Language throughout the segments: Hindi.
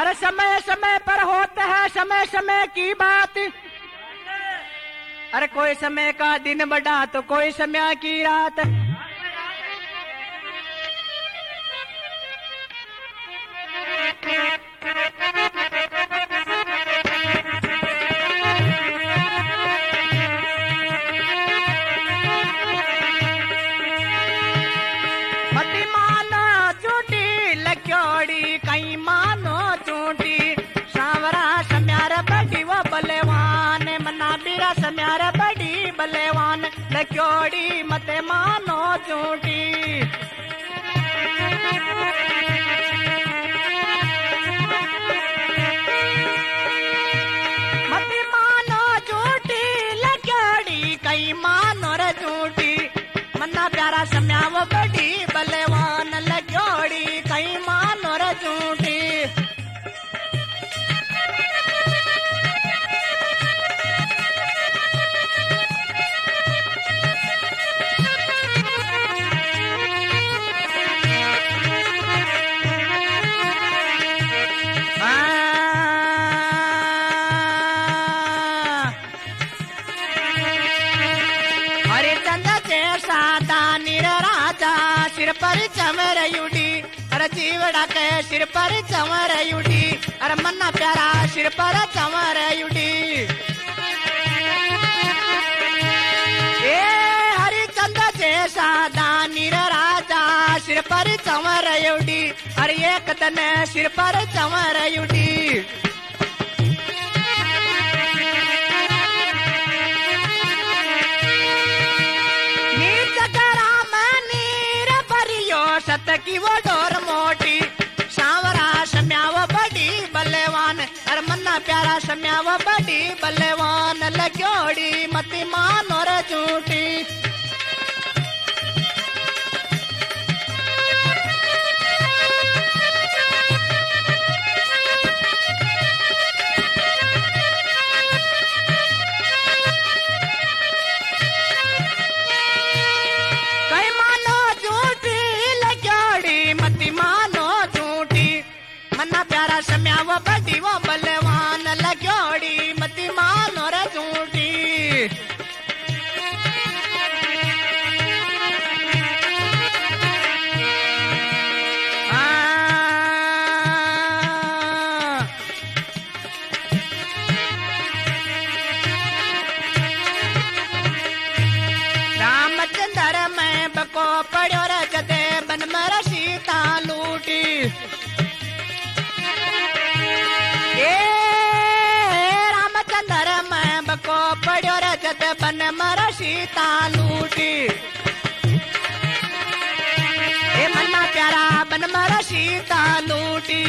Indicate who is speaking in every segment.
Speaker 1: अरे समय समय पर होता है समय समय की बात। अरे कोई समय का दिन बड़ा तो कोई समय की रात। मती मानो चूटी लक्योड़ी कई मानो चूटी सांवरा सम्यार बड़ी वो बलेवान मना बीरा सम्यार बड़ी बलेवान लक्योड़ी मते मानो चूटी। मती मानो चूटी लक्योड़ी कई मानो रे चूटी मन्ना प्यारा सम्या वो बड़ी बलेवान लक्योड़ी कई मानो रे चूटी। राजा सिर पर चमरयुडी अरे जीवड़ा के सिर पर चमरयुडी अरे मन्ना प्यारा सिर पर चमरयुडी। ए हरिचंद्र जैसा दानीर राजा सिर पर चमरयुडी अरे एक दिन सिर पर चमरयुडी। सत की वो डोर मोटी सांवरा सम्या वो बड़ी बल्लेवान अरे मन्ना प्यारा सम्या वो बड़ी बल्लेवान लक्योड़ी मती मानो रे झूठी। सम्या वो बड़ी वो बलवान लक्योड़ी मती मानो रे झूठी। रामचंद्र में बको पड़ो रे जदे बन मर सीता लूटी। रामचंद्र में बको पड़ो रजत बन मर सीता लूटी। ए मन्ना प्यारा बन मर सीता लूटी।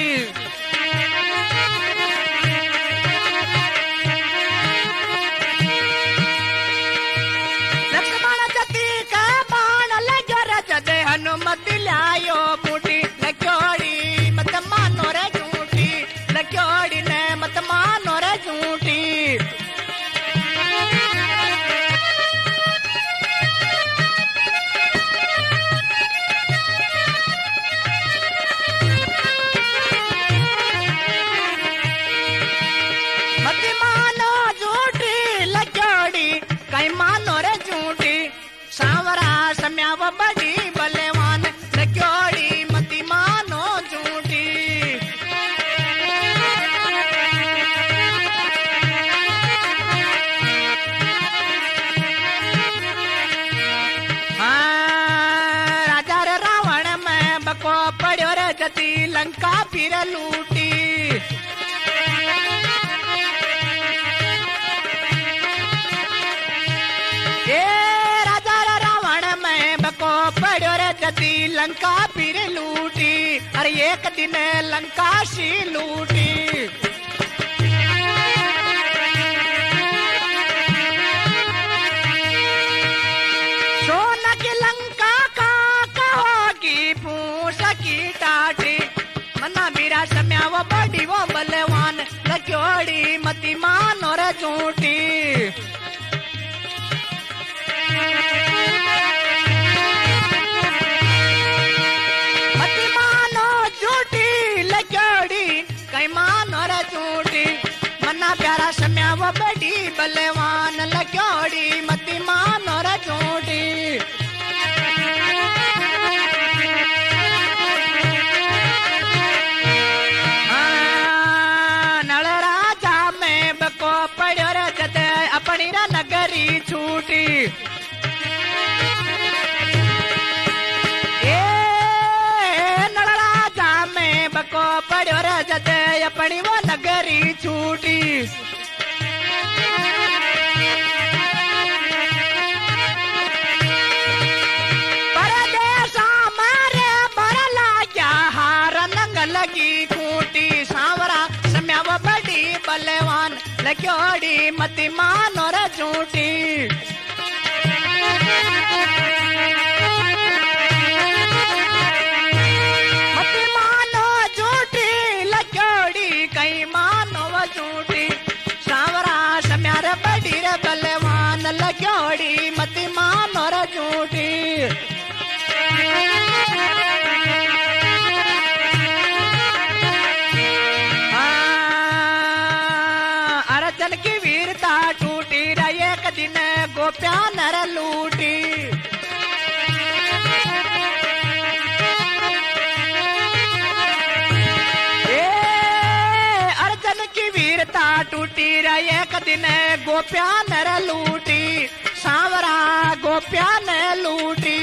Speaker 1: लक्ष्मण जती का बाण लगो रजत हनुमत लायो बूटी लक्योड़ी मत मानो रे झूठी लक्योड़ी ने मत मानो रे झूठी। मत मानो झूठी लक्योड़ी कई मानो रे झूठी सांवरा सम्या वो बड़ी बलेवान लक्योड़ी मती मानो झूठी। राजा रे रावण में बको पड़ो रे जती लंका फिर लूटी। राजा रे रावण में बको पड़ो रे जती लंका फिर लूटी अरे एक दिन लंका सी लूटी। सोना की लंका का कहोगी पूछ की टाटी मन्ना बीरा सम्या वो बड़ी वो बलवान लक्योड़ी मती मानो रे झूठी। मती मानो झूठी लक्योड़ी कई मानो बल्लेवान लग्योड़ी मती मानो रे झूठी नल राजा में बको पड़ो रे जदे अपनी रा नगरी छूटी बको पड़ो रे जदे अपनी वो नगरी छूटी परदेसा मारे भरला क्या हार नंग लगी खूटी सांवरा सम्या वो बड़ी बल्लेवान लग्योड़ी मती मानो रे झूठी बड़ी रे बल्लेवान लग्योड़ी मती मानो रे झूठी अर्जुन की वीरता टूटी रे एक दिन गोप्या नर लूटी टूटी रे एक दिन गोप्या नर लूटी सांवरा गोप्या ने लूटी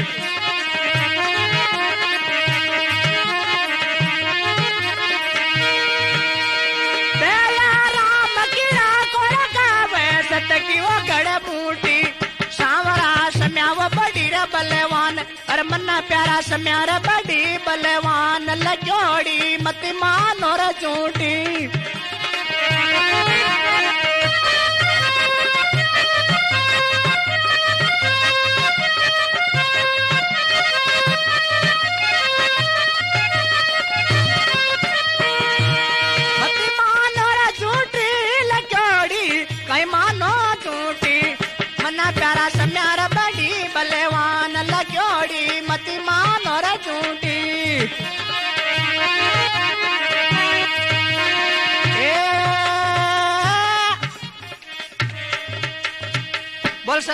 Speaker 1: दया राम कीरा को गावे सत की वो गड़ बूटी सांवरा सम्या वो बड़ी रे बल्लेवान अरे मन्ना प्यारा सम्या रे बड़ी बल्लेवान लग्योड़ी मती मानो रे झूठी प्यारा